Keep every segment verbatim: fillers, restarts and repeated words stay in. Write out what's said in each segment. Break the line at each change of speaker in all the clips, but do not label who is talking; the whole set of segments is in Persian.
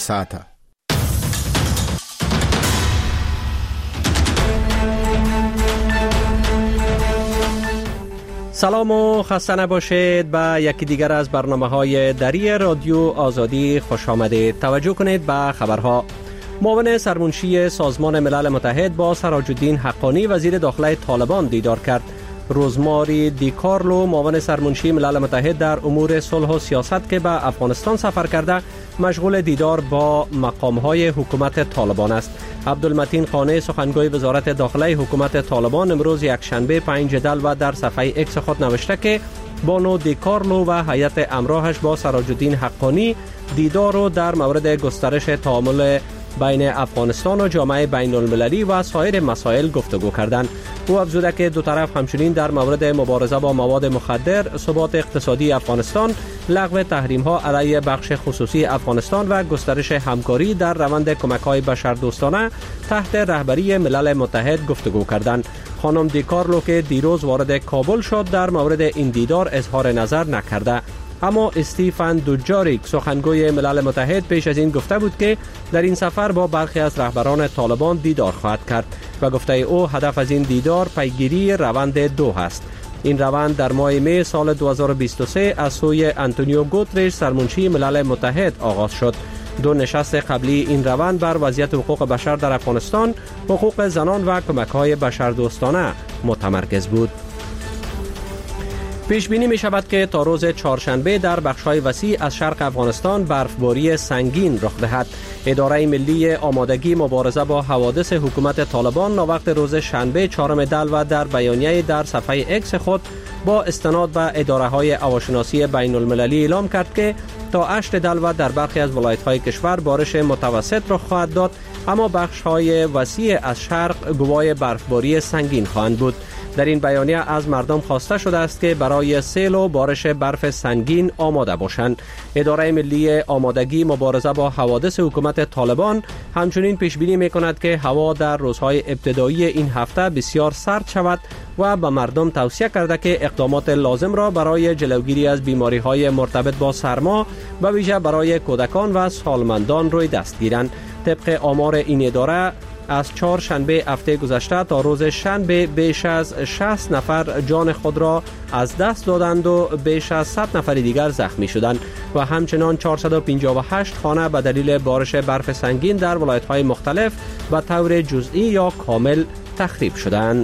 ساعته.
سلام و خسته نباشید. به یکی دیگر از برنامه‌های دری رادیو آزادی خوش آمدید. توجه کنید به خبرها. معاون سرمنشی سازمان ملل متحد با سراج الدین حقانی وزیر داخله طالبان دیدار کرد. روزماری دی کارلو معاون سرمنشی ملل متحد در امور صلح و سیاست که به افغانستان سفر کرده مشغول دیدار با مقام‌های حکومت طالبان است. عبدالمتین خانه سخنگوی وزارت داخله حکومت طالبان امروز یکشنبه پنج جدول در صفحه اکس خود نوشته که بانو دی کارلو و هیئت همراهش با سراج الدین حقانی دیدار رو در مورد گسترش تعامل بین افغانستان و جامعه بین المللی و سایر مسائل گفتگو کردند. او افزوده که دو طرف همچنین در مورد مبارزه با مواد مخدر، ثبات اقتصادی افغانستان، لغو تحریم ها علیه بخش خصوصی افغانستان و گسترش همکاری در روند کمک های بشردوستانه تحت رهبری ملل متحد گفتگو کردند. خانم دی کارلو که دیروز وارد کابل شد در مورد این دیدار اظهار نظر نکرده، اما استیفن دوجاریک سخنگوی ملل متحد پیش از این گفته بود که در این سفر با برخی از رهبران طالبان دیدار خواهد کرد و گفته او هدف از این دیدار پیگیری روند دو است. این روند در ماه می سال دو هزار و بیست و سه از سوی آنتونیو گوترش سرمنشی ملل متحد آغاز شد. دو نشست قبلی این روند بر وضعیت حقوق بشر در افغانستان، حقوق زنان و کمک‌های بشردوستانه متمرکز بود. پیش بینی می شود که تا روز چهارشنبه در بخش‌های وسیع از شرق افغانستان برفباری سنگین رخ دهد. اداره ملی آمادگی مبارزه با حوادث حکومت طالبان ناوقت روز شنبه چهارم دلو در بیانیه در صفحه اکس خود با استناد به اداره‌های هواشناسی بین المللی اعلام کرد که تا هشت دلو در برخی از ولایت‌های کشور بارش متوسط رخ خواهد داد، اما بخش‌های وسیع از شرق گواه برفباری سنگین خواهند بود. در این بیانیه از مردم خواسته شده است که برای سیل و بارش برف سنگین آماده باشند. اداره ملی آمادگی مبارزه با حوادث حکومت طالبان همچنین پیش بینی می‌کند که هوا در روزهای ابتدایی این هفته بسیار سرد شود و به مردم توصیه کرده که اقدامات لازم را برای جلوگیری از بیماری‌های مرتبط با سرما به ویژه برای کودکان و سالمندان روی دست گیرند. طبق آمار این اداره از چهار شنبه هفته گذشته تا روز شنبه بیش از شصت نفر جان خود را از دست دادند و بیش از صد نفر دیگر زخمی شدند و همچنان چهارصد و پنجاه و هشت خانه به دلیل بارش برف سنگین در ولایت‌های مختلف به طور جزئی یا کامل تخریب شدند.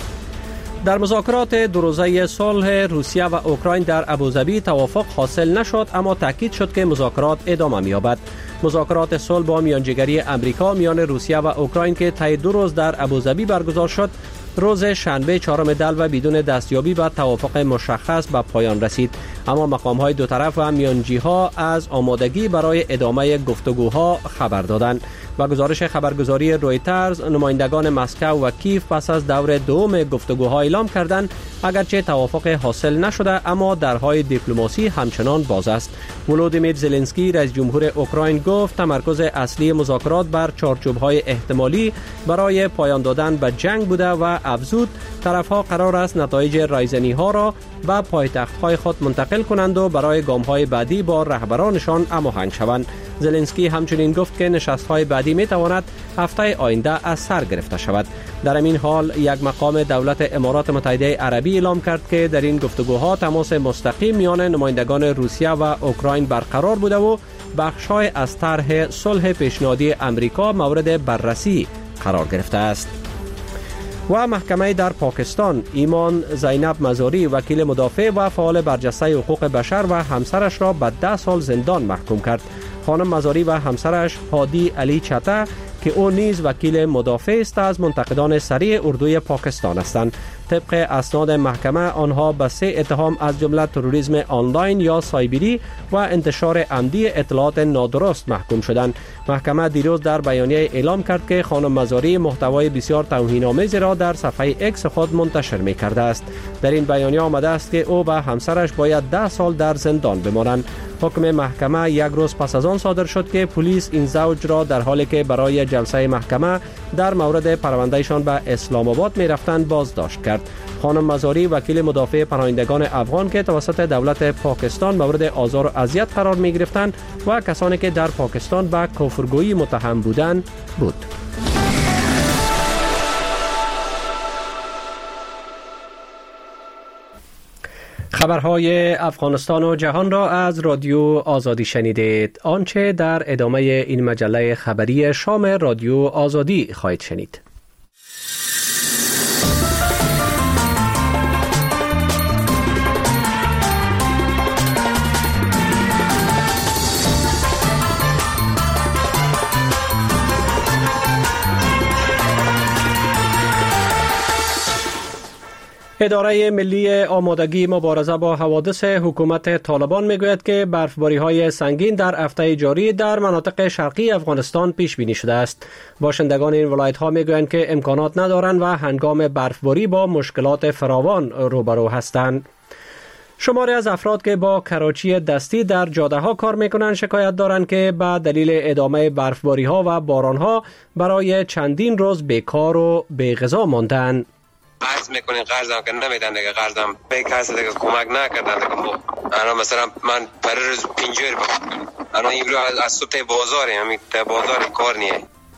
در مذاکرات دو روزه صلح روسیه و اوکراین در ابوظبی توافق حاصل نشد، اما تاکید شد که مذاکرات ادامه می‌یابد. مذاکرات صلح با میانجیگری امریکا میان روسیه و اوکراین که طی دو روز در ابوظبی برگزار شد، روز شنبه چهارم دلو بدون دستیابی به توافق مشخص به پایان رسید، اما مقام‌های دو طرف و میانجی‌ها از آمادگی برای ادامه گفتگوها خبر دادند. و گزارش خبرگزاری رویترز نمایندگان مسکو و کیف پس از دور دوم گفتگوها اعلام کردند اگرچه توافق حاصل نشده اما درهای دیپلماسی همچنان باز است. ولودیمیر زلنسکی رئیس جمهور اوکراین گفت تمرکز اصلی مذاکرات بر چارچوب‌های احتمالی برای پایان دادن به جنگ بوده و افزود طرف‌ها قرار است نتایج رایزنی‌ها را به پایتخت‌های خود منتقل کنند و برای گام‌های بعدی با رهبرانشان هماهنگ شوند. زلنسکی همچنین گفت که نشست‌های بعدی می‌تواند هفته آینده از سر گرفته شود. در این حال یک مقام دولت امارات متحده عربی اعلام کرد که در این گفتگوها تماس مستقیم میان نمایندگان روسیه و اوکراین برقرار بوده و بخش‌های از طرح صلح پیشنهادی امریکا مورد بررسی قرار گرفته است. و محکمه در پاکستان ایمان زینب مزاری وکیل مدافع و فعال برجسته حقوق بشر و همسرش را به ده سال زندان محکوم کرد. خانم مزاری و همسرش هادی علی چته که او نیز وکیل مدافع است از منتقدان سریع اردوی پاکستان هستند. طبق اسناد محکمه آنها به سه اتهام از جمله تروریسم آنلاین یا سایبری و انتشار عمدی اطلاعات نادرست محکوم شدند. محکمه دیروز در بیانیه اعلام کرد که خانم مزاری محتوای بسیار توهین‌آمیز را در صفحه اکس خود منتشر می‌کرده است. در این بیانیه آمده است که او و همسرش باید ده سال در زندان بمانند. حکم محکمه یک روز پس از آن صادر شد که پلیس این زوج را در حالی که برای جلسه محکمه در مورد پروندهشان به اسلام آباد می رفتند بازداشت کرد. خانم مزاری وکیل مدافع پناهندگان افغان که توسط دولت پاکستان مورد آزار و اذیت قرار می گرفتند و کسانی که در پاکستان به کفرگویی متهم بودند بود. خبرهای افغانستان و جهان را از رادیو آزادی شنیدید. آنچه در ادامه این مجله خبری شام رادیو آزادی خواهید شنید. اداره ملی آمادگی مبارزه با حوادث حکومت طالبان میگوید که برفباری‌های سنگین در هفته جاری در مناطق شرقی افغانستان پیش بینی شده است. باشندگان این ولایت‌ها میگویند که امکانات ندارند و هنگام برفباری با مشکلات فراوان روبرو هستند. شماری از افراد که با کراچی دستی در جاده‌ها کار می‌کنند شکایت دارند که به دلیل ادامه برفباری‌ها و باران‌ها برای چندین روز بیکار و بی‌غذا ماندند.
قرض میکنین قرضم که نمیدن دیگه، قرضم به کسی دیگه کمک نکردن دیگه. الان مثلا من پر روز پنجور بکنم، الان این رو از صبح بازاری همین بازار کار نیه.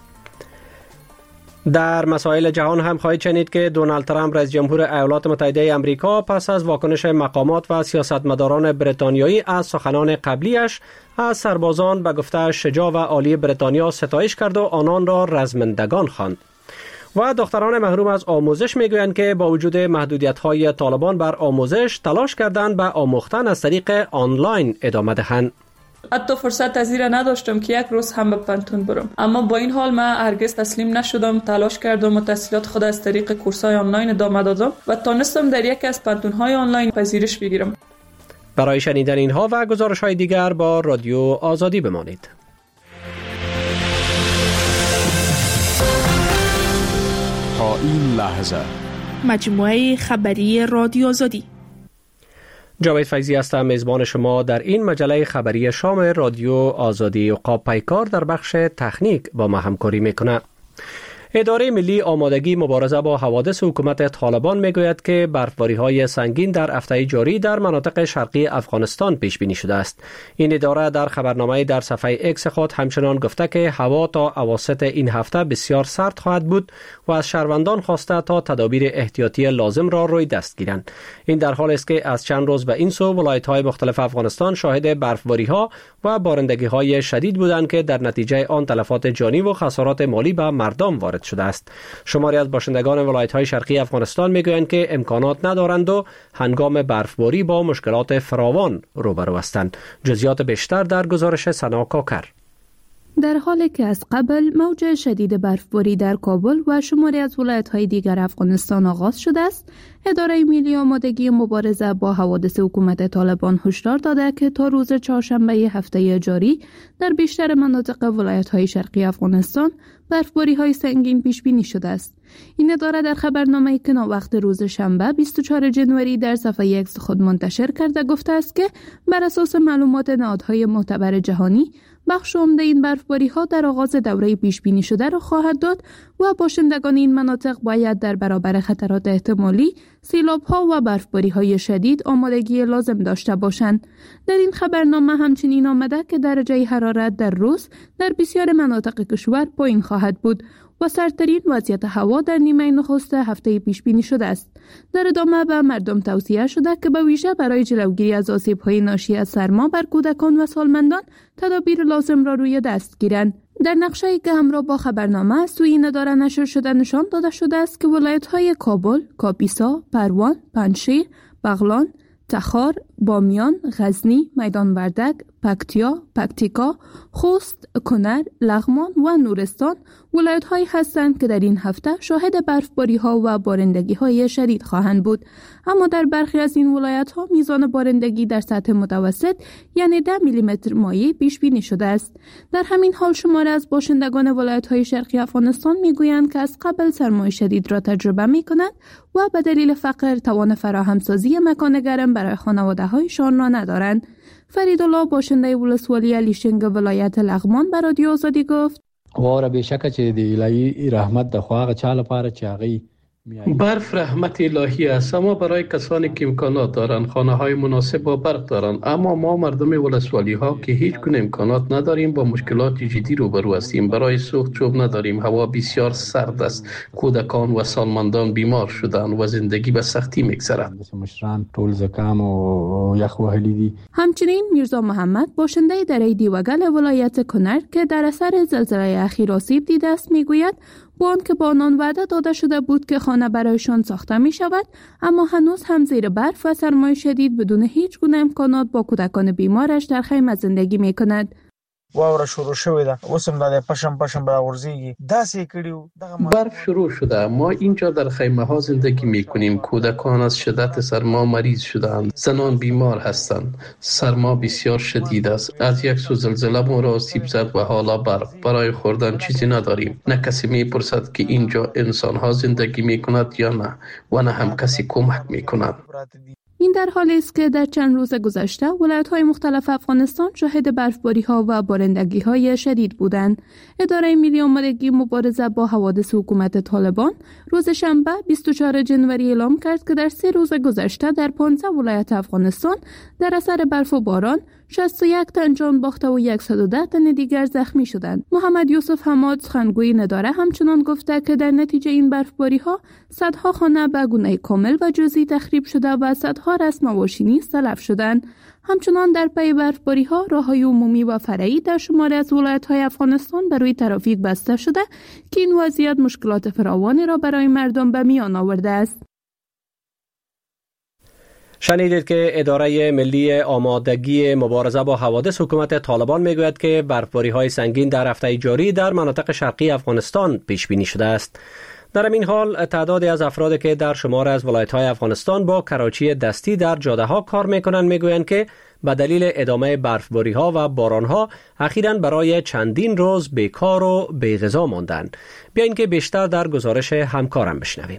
در مسائل جهان هم خواهید شنید که دونالد ترامپ رئیس جمهور ایالات متحده آمریکا پس از واکنش مقامات و سیاستمداران بریتانیایی از سخنان قبلیش از سربازان به گفته شجاع و عالی بریتانیا ستایش کرد و آنان را رزمندگان خواند. و دختران محروم از آموزش میگویند که با وجود محدودیت‌های طالبان بر آموزش تلاش کردند به آموختن از طریق آنلاین ادامه دهند.
حتی فرصت از این نداشتم که یک روز هم به پانتون برم، اما با این حال من هرگز تسلیم نشدم. تلاش کردم و تحصیلات خود از طریق کورس‌های آنلاین ادامه دادم و تونستم در یکی از پانتون‌های آنلاین پذیرش بگیرم.
برای شنیدن اینها و گزارش‌های دیگر با رادیو آزادی بمانید.
تا این لحظه
مجموعه خبری رادیو آزادی.
جاوید فیضی هستم، میزبان شما در این مجله خبری شام رادیو آزادی. عقاب پیکار در بخش تکنیک با ما همکاری میکنه. اداره ملی آمادگی مبارزه با حوادث حکومت طالبان میگوید که برفباری‌های سنگین در هفته جاری در مناطق شرقی افغانستان پیش بینی شده است. این اداره در خبرنامه در صفحه اکس خود همچنان گفته که هوا تا اواسط این هفته بسیار سرد خواهد بود و از شهروندان خواسته تا تدابیر احتیاطی لازم را روی دست گیرند. این در حالی است که از چند روز به این سو ولایت‌های مختلف افغانستان شاهد برفباری‌ها و بارندگی‌های شدید بودند که در نتیجه آن تلفات جانی و خسارات مالی به مردم وارد شده است. شماری از باشندگان ولایت‌های شرقی افغانستان میگویند که امکانات ندارند و هنگام برفباری با مشکلات فراوان روبرو هستند. جزئیات بیشتر در گزارش سنا کاکر.
در حالی که از قبل موج شدید برفباری در کابل و شماری از ولایت‌های دیگر افغانستان آغاز شده است، اداره ملی آمادگی مبارزه با حوادث حکومت طالبان هشدار داده که تا روز چهارشنبه هفته جاری در بیشتر مناطق ولایت‌های شرقی افغانستان برفباری‌های سنگین پیش بینی شده است. این اداره در خبرنامه‌ای که وقت روز شنبه بیست و چهارم ژانویه در صفحه اکس خود منتشر کرده گفته است که بر اساس معلومات نهادهای معتبر جهانی بخش عمده این برفباری‌ها در آغاز دوره پیش بینی شده را خواهد داد و باشندگان این مناطق باید در برابر خطرات احتمالی سیلاب‌ها و برفباری‌های شدید آمادگی لازم داشته باشند. در این خبرنامه همچنین آمده که درجه حرارت در روز در بسیار مناطق کشور پایین خواهد بود و سردترین وضعیت هوا در نیمه نخست هفته پیش بینی شده است. در ادامه به مردم توصیه شده که به ویژه برای جلوگیری از آسیب‌های ناشی از سرما بر کودکان و سالمندان تدابیر لازم را روی دست گیرند. در نقشه‌ای که همراه با خبرنامه از سوی این اداره نشر شده نشان داده شده است که ولایت‌های کابل، کاپیسا، پروان، پنجشیر، بغلان، تخار، بامیان، غزنی، میدان وردک، پکتیا، پکتیکا، خوست، کنر، لغمان و نورستان ولایت‌هایی هستند که در این هفته شاهد برفباری‌ها و بارندگی‌های شدید خواهند بود. اما در برخی از این ولایت‌ها میزان بارندگی در سطح متوسط یعنی ده میلیمتر مایع پیش بینی شده است. در همین حال شماری از باشندگان ولایت‌های شرقی افغانستان میگویند که از قبل سرمای شدید را تجربه می‌کنند و به دلیل فقر توان فراهمسازی مکان گرم برای خانواده‌هایشان را ندارند. فریدالله باشنده ولسوالی لیشنگ ولایت لغمان به رادیو آزادی گفت:
واوره بشکه چې د الهی رحمت د خو هغه چا لپاره چې هغه
برف رحمت الهی است، اما برای کسانی که امکانات دارند، خانه های مناسب با برق دارند. اما ما مردم ولسوالی ها که هیچ گونه امکانات نداریم با مشکلات جدی روبرو هستیم. برای سوخت چوب نداریم، هوا بسیار سرد است، کودکان و سالمندان بیمار شدند و زندگی به سختی میگذرد.
مشران ټول زکام و یخ وهلی دي.
همچنین میرزا محمد باشنده دره دیوگل ولایت کنر که در اثر زلزله اخیر آسیب دیده است میگوید با آنکه با آنان وعده داده شده بود که خانه برایشان ساخته می شود، اما هنوز هم زیر برف و سرمای شدید بدون هیچ گونه امکانات با کودکان بیمارش در خیمه زندگی می کند.
واوره شروع شوې ده، اوس هم د پشم پشم راورځيږي، داسې کړیو.
برف شروع شده، ما اینجا در خیمه ها زندگی می کنیم. کودکان از شدت سرما مریض شدند، زنان بیمار هستند. سرما بسیار شدید است. از یک سو زلزله ما را آسیب زد و حالا برف. برای خوردن چیزی نداریم. نه کسی می پرسد که اینجا انسان ها زندگی می کند یا نه، و نه هم کسی کمک می کند.
این در حالی است که در چند روز گذشته ولایت‌های مختلف افغانستان شاهد برفباری‌ها و بارندگی‌های شدید بودند. اداره ملی آمادگی مبارزه با حوادث حکومت طالبان روز شنبه بیست و چهارم جنوری اعلام کرد که در سه روز گذشته در پانزده ولایت افغانستان در اثر برف و باران شصت و یک تن جان باخته و صد و ده تن دیگر زخمی شدند. محمد یوسف حماد سخنگوی نداره همچنان گفته که در نتیجه این برفباری‌ها صدها خانه به گونه کامل و جزئی تخریب شده و صدها رسم ماشینی تلف شدند. همچنان در پی برفباری‌ها راه‌های عمومی و فرعی در شماری از ولایت‌های افغانستان برای ترافیک بسته شده که این وضعیت مشکلات فراوانی را برای مردم به میان آورده است.
شنیدید که اداره ملی آمادگی مبارزه با حوادث حکومت طالبان میگوید که برفباری‌های سنگین در هفته جاری در مناطق شرقی افغانستان پیش بینی شده است. در این حال تعدادی از افرادی که در شمار از ولایت‌های افغانستان با کراچی دستی در جاده‌ها کار می‌کنند میگویند که به دلیل ادامه برفباری‌ها و باران‌ها اخیراً برای چندین روز بیکار و بی‌غذا ماندند. بیاین که بیشتر در گزارش همکارم بشنویم.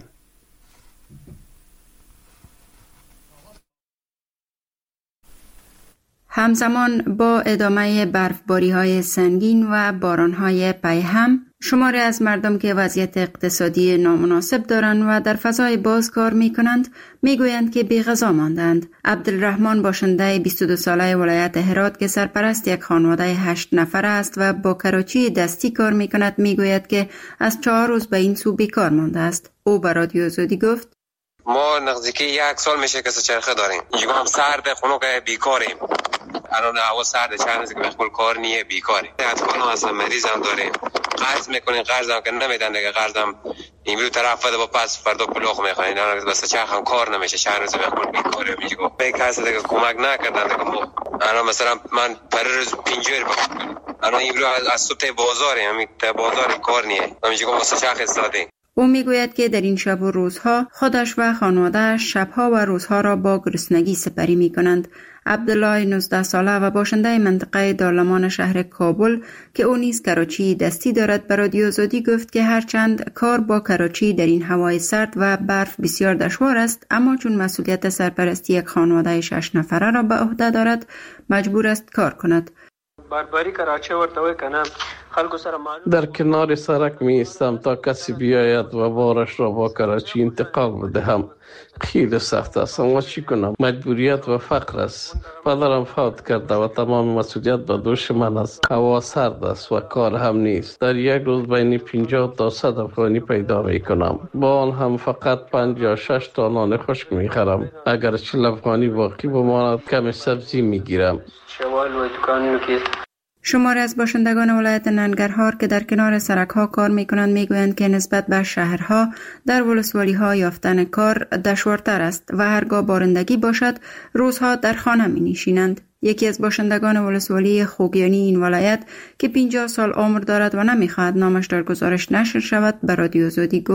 همزمان با ادامه برفباری‌های سنگین و باران‌های پیهم، شماری از مردم که وضعیت اقتصادی نامناسب دارند و در فضای باز کار می‌کنند، می‌گویند که بی‌غذا ماندند. عبدالرحمن باشنده بیست و دو ساله ولایت هرات که سرپرست یک خانواده هشت نفره است و با کراچی دستی کار می‌کند، می‌گوید که از چهار روز به این سو بیکار مانده است. او به رادیو آزادی گفت:
ما نزدیکی یک سال میشه که چرخه داریم. اینجا هم سرد، خونو که بیکاریم. الان هوا سرده، چند روزه که بخول کار نیه، بیکاریم. اطفال هم اصلا مریض هم داریم. قرض میکنیم، قرض هم که نمیدن دیگه. قرض هم امروز طرف بده با پس فردا پلوخ میخواین. الان بس چرخ هم کار نمیشه، چند روزه بخول بیکاریم. میگه به کسی دیگه کمک نکردن دیگه. ما الان مثلا من پر روز پنجوری بخورم. الان امروز از صبح بازاریم، همین بازار کار نیه. میگه واسه چرخ استادیم.
او میگوید که در این شب و روزها خودش و خانواده‌اش شبها و روزها را با گرسنگی سپری می کنند. عبدالله نوزده ساله و باشنده منطقه دارالمان شهر کابل که او نیز کراچی دستی دارد به رادیو آزادی گفت که هرچند کار با کراچی در این هوای سرد و برف بسیار دشوار است، اما چون مسئولیت سرپرستی یک خانواده شش نفره را به عهده دارد مجبور است کار کند.
بربری کراچی ورته وای کنه خلکو سره معلوم
در کنار سرک می ایستم تا کسی بیاید و بارش را با کراچی انتقال بدهم. خیلی سخت است، اما چی کنم؟ مجبوریت و فقر است. پدرم فوت کرده و تمام مسئولیت به دوش من است. هوا سرد است و کار هم نیست. در یک روز بین پنجاه تا صد افغانی پیدا می کنم. با آن هم فقط پنج یا شش تا نان خشک می خرم. اگر چهل افغانی باقی بماند کمی سبزی می گیرم.
شوال و دکان نکیست.
شماری از باشندگان ولایت ننگرهار که در کنار سرک‌ها کار می‌کنند می‌گویند که نسبت به شهرها در ولسوالی‌ها یافتن کار دشوارتر است و هرگاه بارندگی باشد روزها در خانه می‌نشینند. یکی از باشندگان ولسوالی خوگیانی این ولایت که پنجاه سال عمر دارد و نمی‌خواهد نامش در گزارش نشر شود به رادیو آزادی گفت: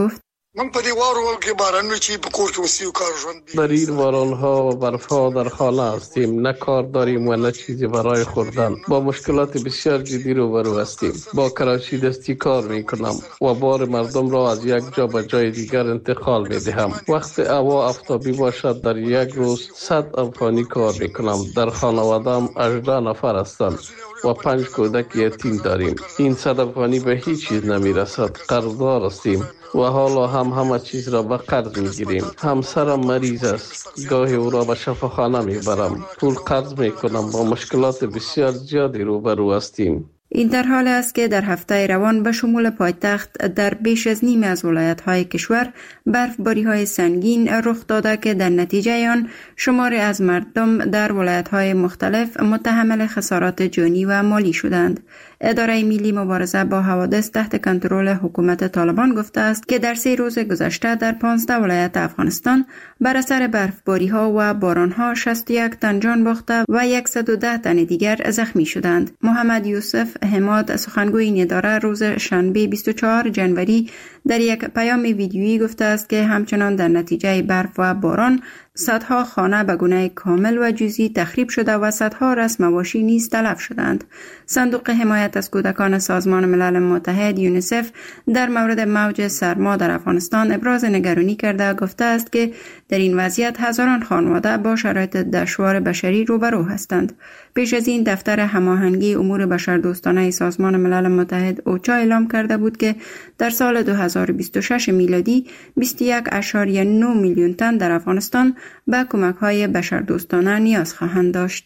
من په دې وارو کې بارانو چې په کور کې وسیو کار ژوند
در این بارانها و برفها در خانه هستیم، نه کار داریم و نه چیزی برای خوردن. با مشکلات بسیار جدی روبرو هستیم. با کراچی دستی کار میکنم و بار مردم را از یک جا به جای دیگر انتقال میدهم. وقت هوا آفتابی باشد در یک روز صد افغانی کار میکنم. در خانواده‌ام هجده نفر هستند و پنج کودک یتیم داریم. این صد افغانی به هیچ چیز نمیرسد. قرضدار هستیم و حالا هم همه چیز را به قرض میگیریم. همسرم مریض است، گاهی او را به شفاخانه میبرم، پول قرض میکنم. با مشکلات بسیار زیادی روبرو هستیم.
این در حال است که در هفته روان به شمول پایتخت در بیش از نیم از ولایت‌های کشور برفباری‌های سنگین رخ داده که در نتیجه آن شماری از مردم در ولایت‌های مختلف متحمل خسارات جانی و مالی شدند. اداره ملی مبارزه با حوادث تحت کنترل حکومت طالبان گفته است که در سه روز گذشته در پانزده ولایت افغانستان بر اثر برفباری‌ها و باران‌ها شصت و یک تن جان باخته و صد و ده تن دیگر زخمی شدند. محمد یوسف حماد سخنگوی این اداره روز شنبه بیست و چهارم ژانویه در یک پیام ویدیویی گفته است که همچنان در نتیجه برف و باران صدها خانه به گونه کامل و جزئی تخریب شده و صدها رأس مواشی نیز تلف شدند. صندوق حمایت از کودکان سازمان ملل متحد یونیسف در مورد موج سرما در افغانستان ابراز نگرانی کرده گفته است که در این وضعیت هزاران خانواده با شرایط دشوار بشری روبرو هستند. پیش از این دفتر هماهنگی امور بشردوستانه سازمان ملل متحد اوچا اعلام کرده بود که در سال دو هزار و بیست و شش میلادی بیست و یک اشاریه نه میلیون تن در افغانستان به کمک‌های بشردوستانه نیاز خواهند داشت.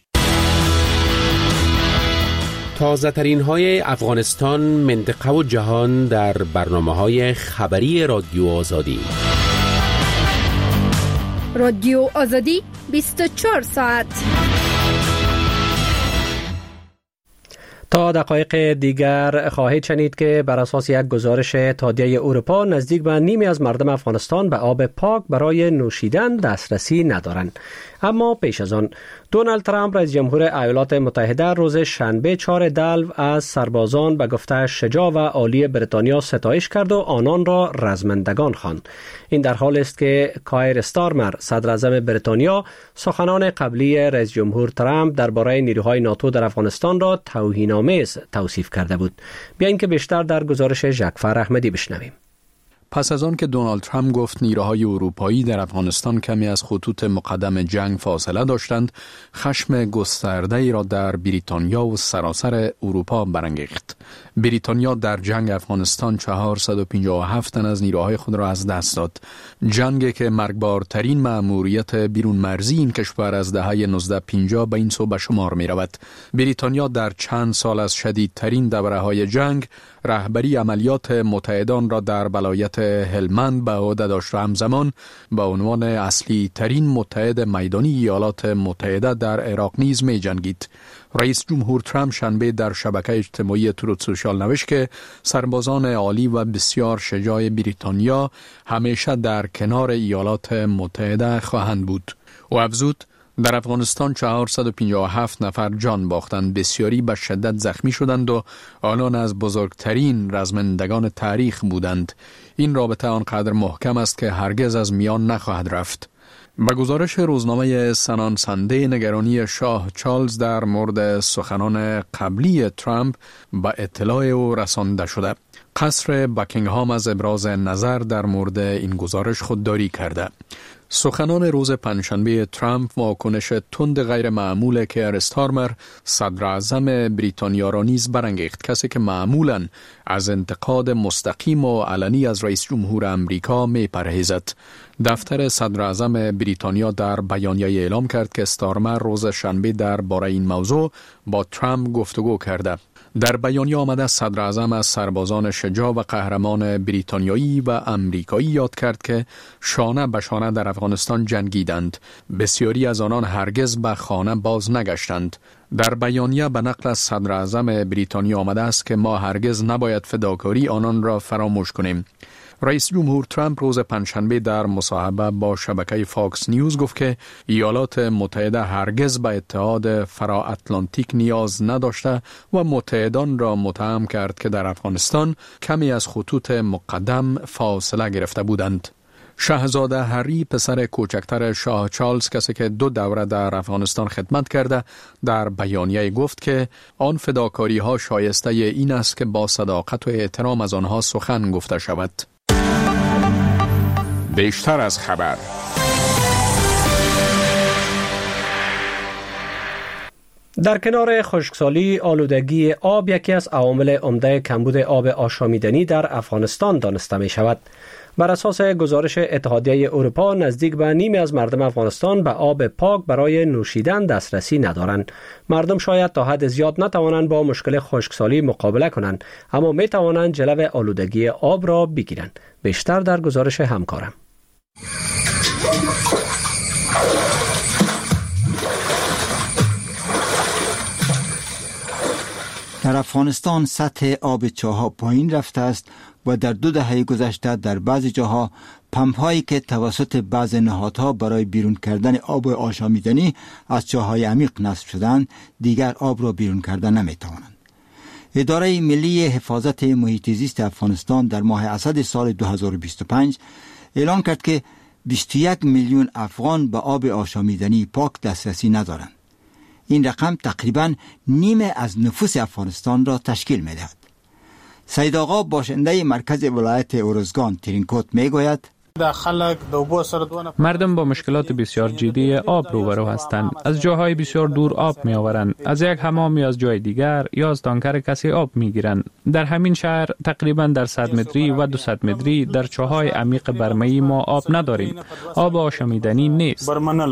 تازه ترین های افغانستان، منطقه و جهان در برنامه‌های خبری رادیو آزادی.
رادیو آزادی بیست و چهار ساعت.
تا دقایق دیگر خواهید شنید که بر اساس یک گزارش اتحادیه اروپا نزدیک به نیمی از مردم افغانستان به آب پاک برای نوشیدن دسترسی ندارند. اما پیش از آن دونالد ترامپ رئیس جمهور ایالات متحده روز شنبه چهار دلو از سربازان به گفته شجاع و عالی بریتانیا ستایش کرد و آنان را رزمندگان خواند. این در حال است که کایر استارمر صدر اعظم بریتانیا سخنان قبلی رئیس جمهور ترامپ درباره نیروهای ناتو در افغانستان را توهین‌آمیز توصیف کرده بود. بیایید که بیشتر در گزارش ژکفر احمدی بشنویم.
پس از آن که دونالد ترامپ گفت نیروهای اروپایی در افغانستان کمی از خطوط مقدم جنگ فاصله داشتند، خشم گسترده‌ای را در بریتانیا و سراسر اروپا برانگیخت. بریتانیا در جنگ افغانستان چهارصد و پنجاه و هفت تن از نیروهای خود را از دست داد. جنگی که مرگبارترین مأموریت بیرون مرزی این کشور از دهه نوزده پنجاه به این سو به شمار می رود. بریتانیا در چند سال از شدیدترین دوره‌های جنگ رهبری عملیات متحدان را در ولایت هلمند به عهده داشت و همزمان به عنوان اصلی ترین متحد میدانی ایالات متحده در عراق نیز می جنگید. رئیس جمهور ترامپ شنبه در شبکه اجتماعی تروت سوشال نوشت که سربازان عالی و بسیار شجاع بریتانیا همیشه در کنار ایالات متحده خواهند بود. و افزود در افغانستان چهارصد و پنجاه و هفت نفر جان باختند، بسیاری به شدت زخمی شدند و آنان از بزرگترین رزمندگان تاریخ بودند. این رابطه آنقدر محکم است که هرگز از میان نخواهد رفت. به گزارش روزنامه سنان سنده، نگرانی شاه چارلز در مورد سخنان قبلی ترامپ به اطلاع او رسانده شده. قصر بکینگهام از ابراز نظر در مورد این گزارش خودداری کرده. سخنان روز پنجشنبه ترامپ واکنش تند غیر معمول کایر استارمر صدر اعظم بریتانیا را نیز برانگیخت، کسی که معمولاً از انتقاد مستقیم و علنی از رئیس جمهور امریکا می پرهیزد. دفتر صدر اعظم بریتانیا در بیانیه اعلام کرد که استارمر روز شنبه در باره این موضوع با ترامپ گفتگو کرده. در بیانیه آمده صدر اعظم از سربازان شجاع و قهرمان بریتانیایی و امریکایی یاد کرد که شانه به شانه در افغانستان جنگیدند. بسیاری از آنان هرگز به خانه باز نگشتند. در بیانیه به نقل از صدر اعظم بریتانیا آمده است که ما هرگز نباید فداکاری آنان را فراموش کنیم. رئیس جمهور ترامپ روز پنجشنبه در مصاحبه با شبکه فاکس نیوز گفت که ایالات متحده هرگز به اتحاد فرا اتلانتیک نیاز نداشته و متحدان را متهم کرد که در افغانستان کمی از خطوط مقدم فاصله گرفته بودند. شاهزاده هری پسر کوچکتر شاه چارلز، کسی که دو دوره در افغانستان خدمت کرده، در بیانیه گفت که آن فداکاری ها شایسته این است که با صداقت و احترام از آنها سخن گفته شود.
بیشتر از خبر.
در کنار خشکسالی، آلودگی آب یکی از عوامل عمده کمبود آب آشامیدنی در افغانستان دانسته می شود. بر اساس گزارش اتحادیه اروپا، نزدیک به نیمی از مردم افغانستان به آب پاک برای نوشیدن دسترسی ندارند. مردم شاید تا حد زیاد نتوانند با مشکل خشکسالی مقابله کنند، اما می توانند جلو آلودگی آب را بگیرند. بیشتر در گزارش همکارم.
در افغانستان سطح آب چاه‌ها پایین رفته است و در دو دهه گذشته در بعضی جاها پمپ‌هایی که توسط بعض نهادها برای بیرون کردن آب آشامیدنی از چاه‌های عمیق نصب شدند، دیگر آب را بیرون کردن نمی‌توانند. اداره ملی حفاظت محیط زیست افغانستان در ماه اسد سال دو هزار و بیست و پنج اعلام کرد که بیست و یک میلیون افغان به آب آشامیدنی پاک دسترسی ندارند. این رقم تقریباً نیمه از نفوس افغانستان را تشکیل می‌دهد. سید آقا باشنده مرکز ولایت ارزگان ترینکوت میگوید
مردم با مشکلات بسیار جدی آب روبرو هستند. از جاهای بسیار دور آب می آورند. از یک حمام یا از جای دیگر یا از تانکر کسی آب می گیرند. در همین شهر تقریبا در صد متری و دویست متری در چاهای عمیق برمه‌ای ما آب نداریم. آب آشامیدنی نیست.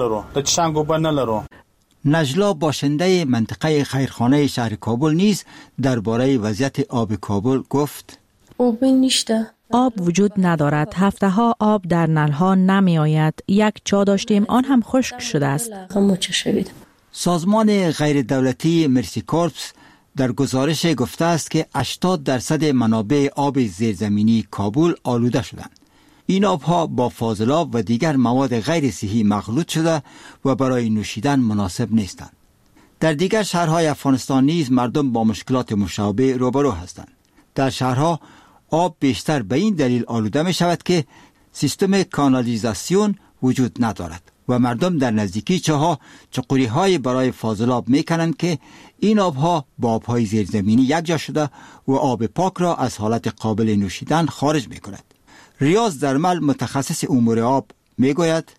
نجلا باشنده منطقه خیرخانه شهر کابل نیز درباره وضعیت آب کابل گفت:
آب نیسته.
آب وجود ندارد. هفته ها آب در نل ها نمی آید. یک چا داشتیم، آن هم خشک شده است.
سازمان غیر دولتی مرسی کورپس در گزارش گفته است که هشتاد درصد منابع آب زیرزمینی کابل آلوده شدند. این آبها با فاضلاب و دیگر مواد غیر صحی مخلوط شده و برای نوشیدن مناسب نیستند. در دیگر شهرهای افغانستان نیز مردم با مشکلات مشابه روبرو هستند. در شهرها آب بیشتر به این دلیل آلوده می شود که سیستم کانالیزاسیون وجود ندارد و مردم در نزدیکی چاها چقوری های برای فاضلاب می کنند که این آبها با آبهای زیرزمینی یکجا شده و آب پاک را از حالت قابل نوشیدن خارج می کند. ریاض درمل متخصص امور آب می گوید: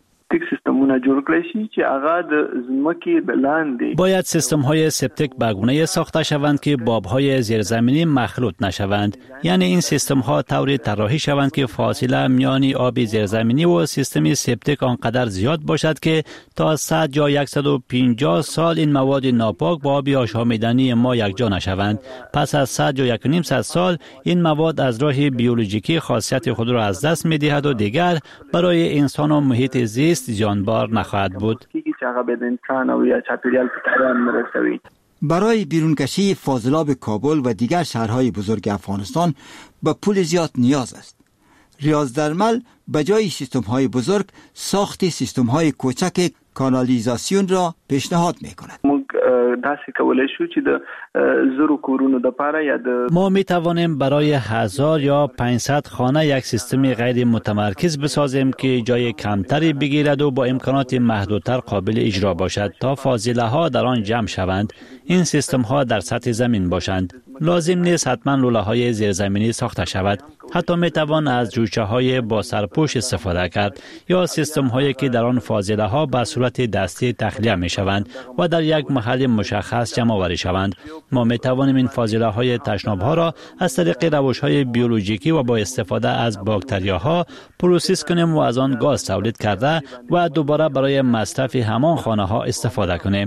باید سیستم های سپتیک بگونه ساخته شوند که با آبهای زیرزمینی مخلوط نشوند. یعنی این سیستم ها طوری طراحی شوند که فاصله میان آب زیرزمینی و سیستم سپتیک آنقدر زیاد باشد که تا صد یا صد و پنجاه سال این مواد ناپاک با آب آشامیدنی ما یکجا نشوند. پس از صد یا یک و نیم صد سال این مواد از راه بیولوژیکی خاصیت خود را از دست می دهد و دیگر برای انسان و محیط زیست جانبار نخواهد بود.
برای بیرونکشی فاضلاب کابل و دیگر شهرهای بزرگ افغانستان به پول زیاد نیاز است. ریاض درمل به جای سیستم‌های بزرگ ساخت سیستم‌های کوچک کانالیزاسیون را پیشنهاد می‌کند.
ما می توانیم برای هزار یا پانصد خانه یک سیستم غیر متمرکز بسازیم که جای کمتری بگیرد و با امکانات محدودتر قابل اجرا باشد تا فاضله ها در آن جمع شوند. این سیستم ها در سطح زمین باشند. لازم نیست حتما لوله های زیرزمینی ساخته شود. حتی می توان از جوچه های با سرپوش استفاده کرد یا سیستم هایی که در آن فاضله ها به صورت دستی تخلیه می شوند و در یک محل مشخص جمع آوری شوند. ما می توانیم این فاضله های تشناب ها را از طریق روش های بیولوژیکی و با استفاده از باکتریاها پروسس کنیم و از آن گاز تولید کرده و دوباره برای مصرف همان خانه ها استفاده کنیم.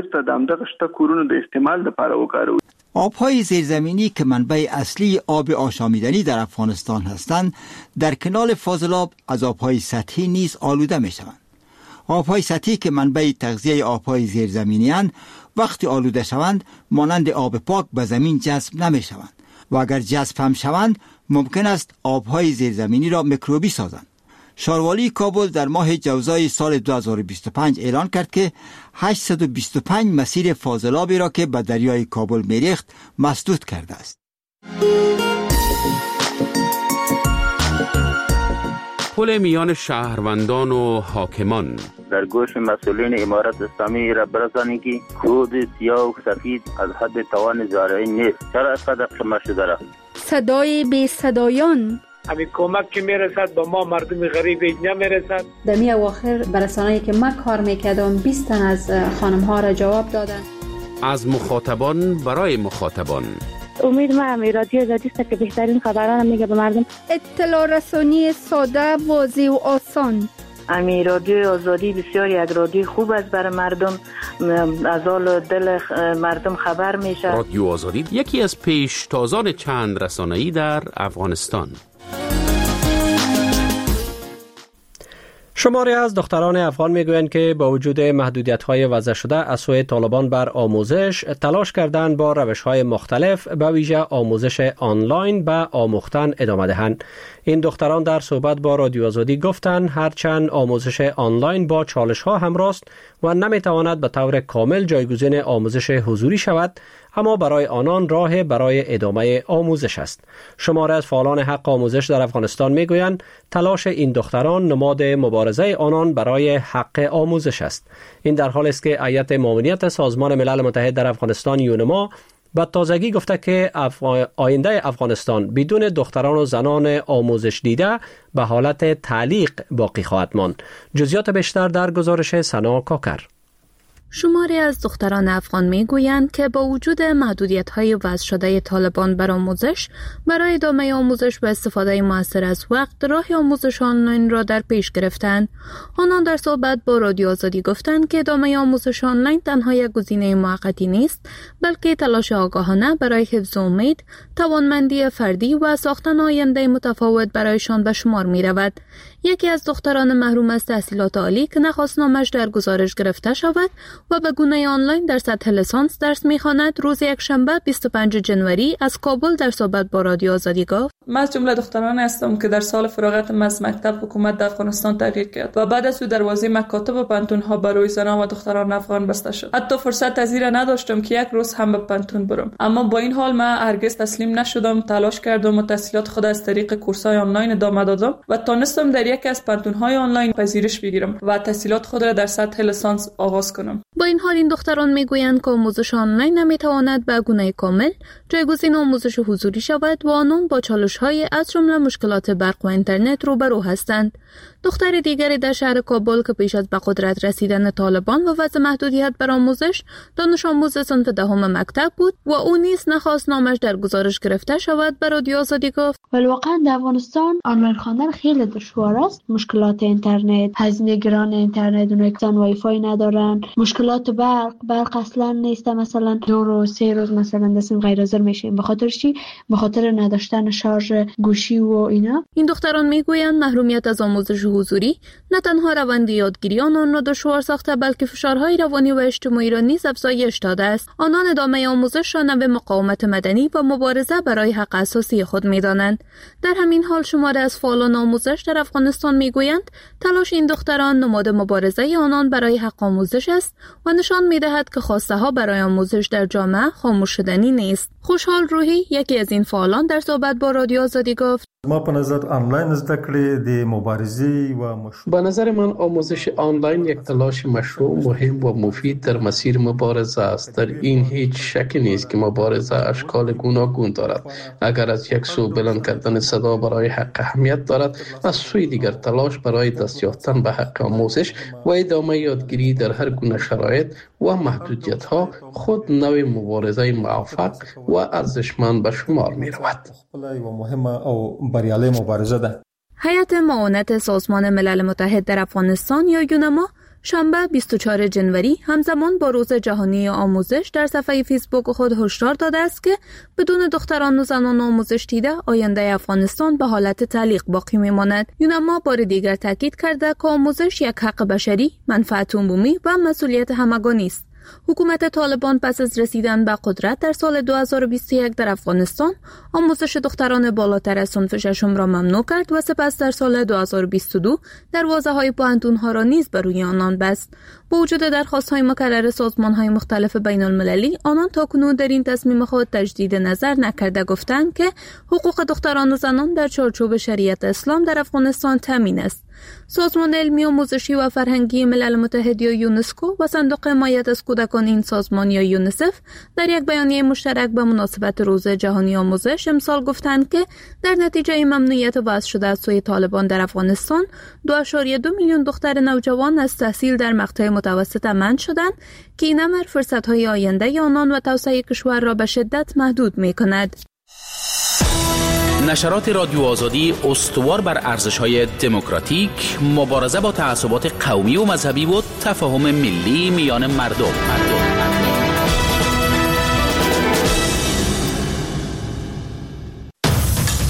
آبهای زیرزمینی که منبع اصلی آب آشامیدنی در افغانستان هستند، در کنار فاضلاب از آبهای سطحی نیز آلوده می شوند. آبهای سطحی که منبع تغذیه آبهای زیرزمینی اند، وقتی آلوده شوند مانند آب پاک به زمین جذب نمی شوند و اگر جذب هم شوند ممکن است آبهای زیرزمینی را میکروبی سازند. شاروالی کابل در ماه جوزای سال دو هزار و بیست و پنج اعلان کرد که هشتصد و بیست و پنج مسیر فاضلابی را که به دریای کابل میریخت مسدود کرده است.
پل میان شهروندان و حاکمان
در گوش مسئولین امارت اسلامی را برسانید که کود سیاه و سفید از حد توان زارعی نیست. چرا اینقدر قمه شده را؟
صدای بی صدایان،
همین کمک که میرسد به ما مردم غریب نمیرسد.
در می اواخر برسانه‌ای که من کار میکردم بیست تن از خانم ها را جواب دادن.
از مخاطبان برای مخاطبان.
امید ما همی رادیو آزادی است که بهترین خبران میگه به مردم.
اطلاع رسانی ساده، واضح و آسان.
امی رادیو آزادی بسیار یک رادیو خوب است برای مردم، از حال دل مردم خبر میشه.
رادیو آزادی یکی از پیشتازان چند رسانه‌ای در افغانستان.
شماری از دختران افغان میگویند که با وجود محدودیت‌های وضع شده از سوی طالبان بر آموزش، تلاش کردند با روش‌های مختلف به ویژه آموزش آنلاین به آموختن ادامه دهند. این دختران در صحبت با رادیو آزادی گفتند هرچند آموزش آنلاین با چالش‌ها همراه است و نمی‌تواند به طور کامل جایگزین آموزش حضوری شود، اما برای آنان راه برای ادامه آموزش است. شماره از فعالان حق آموزش در افغانستان میگویند تلاش این دختران نماد مبارزه آنان برای حق آموزش است. این در حالی است که هیئت ماموریت سازمان ملل متحد در افغانستان یونما با تازگی گفته که آینده افغانستان بدون دختران و زنان آموزش دیده به حالت تعلیق باقی خواهد ماند. جزئیات بیشتر در گزارش سنا کاکر.
شماری از دختران افغان میگویند که با وجود محدودیت‌های وضع شده طالبان بر آموزش، برای ادامه آموزش و استفاده مؤثر از وقت راه آموزش آنلاین را در پیش گرفتند. آنان در صحبت با رادیو آزادی گفتند که ادامه آموزش آنلاین تنها یک گزینه موقتی نیست، بلکه تلاش آگاهانه برای حفظ امید، توانمندی فردی و ساختن آینده متفاوت برایشان به شمار می‌رود. یکی از دختران محروم از تحصیلات عالی که نخواست نامش در گزارش گرفته شود و به گونه آنلاین در سطح لیسانس درس می‌خواند، روز یکشنبه بیست و پنجم ژانویه از کابل در صحبت با رادیو آزادی گفت:
من از جمله دختران هستم که در سال فراغتم از مکتب حکومت در افغانستان تغییر کرد و بعد از او دروازه مکاتب و پانتون‌ها برای زنان و دختران افغان بسته شد. حتی فرصت از این نداشتم که یک روز هم به پانتون برم، اما با این حال من هرگز تسلیم نشدم. تلاش کردم و تحصیلات خود از طریق کورس‌های آنلاین ادامه دادم و تونستم در یکی از پانتون‌های آنلاین پذیرش بگیرم و تحصیلات خود را در سطح لیسانس آغاز کنم.
با این حال این دختران میگویند که آموزش آنلاین نمیتواند به گونه کامل جایگزین آموزش حضوری شود و آنان با چالش‌های از جمله مشکلات برق و اینترنت روبرو هستند. دختر دیگری در شهر کابل که پیش از به قدرت رسیدن طالبان و وضع محدودیت بر آموزش دانش آموز صنف دهم مکتب بود و او نیز نخواست نامش در گزارش گرفته شود. به رادیو آزادی گفت:
ولی واقعا در افغانستان آنلاین خواندن خیلی دشوار است. مشکلات اینترنت، هزینه گران اینترنت، اونایی که وای فای ندارن، مشکلات برق، برق اصلا نیست، مثلا دو روز سه روز مثلا دستم غیر حاضر میشیم. به خاطر چی؟ به خاطر نداشتن شارژ گوشی و اینا.
این دختران میگویند محرومیت از آموزش حضوری نه تنها روند یادگیری آنان را دشوار ساخته، بلکه فشارهای روانی و اجتماعی را نیز افزایش داده است. آنان ادامه آموزش را نوع مقاومت مدنی و مبارزه برای حق اساسی خود می‌دانند. در همین حال شماری از فعالان آموزش در افغانستان میگویند تلاش این دختران نماد مبارزه آنان برای حق آموزش است و نشان می‌دهد که خواسته ها برای آموزش در جامعه خاموش شدنی نیست. خوشحال روحی، یکی از این فعالان، در صحبت با رادیو آزادی گفت:
ما په نظر آنلاین زده کړې د مبارزې و مشروع.
به نظر من آموزش آنلاین یک تلاش مشروع، مهم و مفید در مسیر مبارزه است. در این هیچ شکی نیست که مبارزه اشکال گوناگون دارد. اگر از یک سو بلند کردن صدا برای حق اهمیت دارد، از سوی دیگر تلاش برای دست یافتن به حق آموزش و ادامه یادگیری در هر گونه شرایط و محدودیت ها خود نوع مبارزه موفق و ارزشمند به شمار می رود.
هیئت معاونت سازمان ملل متحد در افغانستان یا یونما شنبه بیست و چهارم ژانویه همزمان با روز جهانی آموزش در صفحه فیسبوک خود هشدار داده است که بدون دختران و زنان آموزش دیده آینده افغانستان به حالت تعلیق باقی میماند. یونما بار دیگر تاکید کرده که آموزش یک حق بشری، منفعت عمومی و مسئولیت همگانی است. حکومت طالبان پس از رسیدن به قدرت در سال دو هزار و بیست و یک در افغانستان آموزش دختران بالاتر از صنف ششم را ممنوع کرد و سپس در سال دو هزار و بیست و دو دروازه‌های پوهنتون‌ها را نیز بر روی آنان بست. با وجود درخواست‌های مکرر سازمان‌های مختلف بین‌المللی، آنان تاکنون در این تصمیم خود تجدید نظر نکرده، گفتند که حقوق دختران و زنان در چارچوب شریعت اسلام در افغانستان تامین است. سازمان علمی آموزشی و فرهنگی ملل متحد یا یونسکو و صندوق حمایت از کودکان این سازمان یا یونیسف در یک بیانیه مشترک به مناسبت روز جهانی آموزش امسال گفتند که در نتیجه ممنوعیت وضع شده از سوی طالبان در افغانستان دو ممیز دو میلیون دختر نوجوان از تحصیل در مقطع متوسط منع شدند که این امر فرصت‌های آینده آنان و توسعه کشور را به شدت محدود می‌کند.
نشرات رادیو آزادی استوار بر ارزش‌های دموکراتیک، مبارزه با تعصبات قومی و مذهبی و تفاهم ملی میان مردم. مردم.